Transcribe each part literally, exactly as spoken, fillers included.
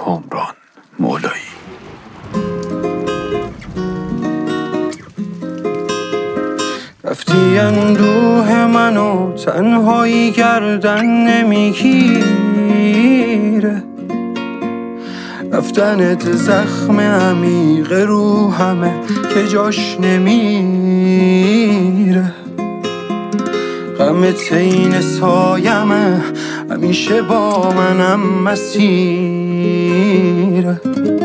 کامران مولایی. رفتی اندوه منو تنهایی گردن نمیگیره، رفتنت زخم عمیق روحمه که جاش نمیره. غمت این سایمه همیشه با منم مسیره.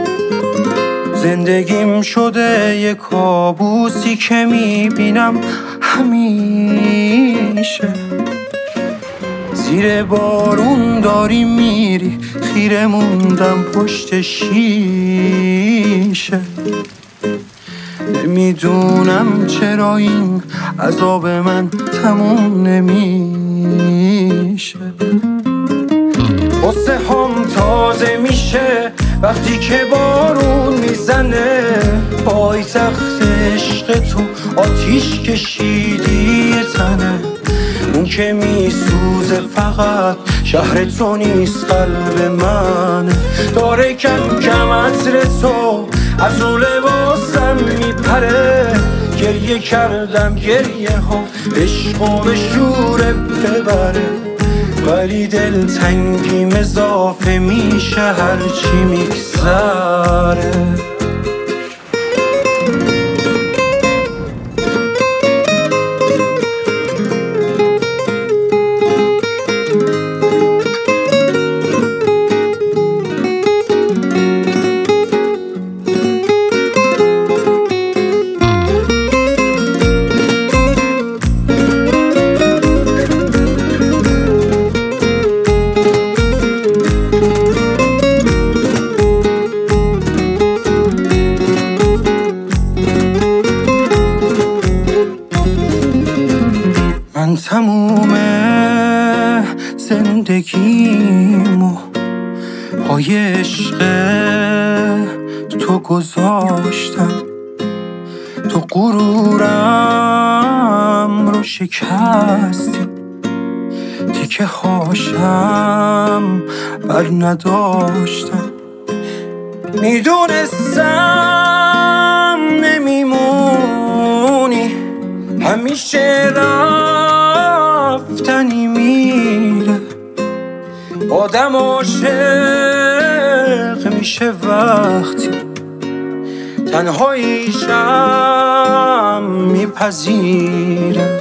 زندگیم شده یه کابوسی که میبینم همیشه. زیر بارون داری میری خیره موندم پشت شیشه. نمیدونم چرا این عذاب من تموم نمیشه. قصه هم تازه میشه وقتی که بارون میزنه. پایتخت عشق تو آتیش کشیدی تنه. اون که میسوزه فقط شهر تو نیست قلب من. داره کم کم عطر تو از اون لباسم میپره. گریه کردم گریه ها عشق و به شوره ببره. ولی دل تنگیم اضافه میشه هرچی میگذره. من تموم زندگیمو پای عشق تو گذاشتم. تو غرورم رو شکستی، تیکه هاشم بر نداشتم. میدونستم نمیمونی، همیشه رفتنی میره. آدم عاشق میشه وقتی تنهاییشم میپذیره.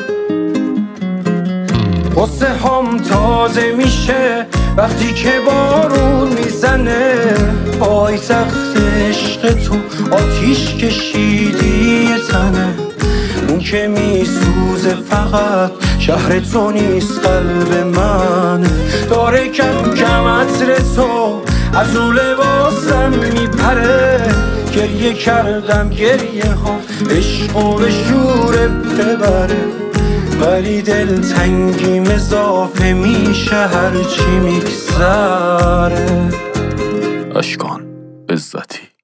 قصه هم تازه میشه وقتی که بارون میزنه. پایتخت عشق تو آتیش کشیدی تنه. اون که میسوزه فقط شهر تو نیست قلب من. داره کم کم عطر تو از اون لباسم میپره. گریه کردم گریه ها عشق و به شوره ببره. ولی دل تنگیم اضافه میشه هرچی میگذره. اشکان عزتی.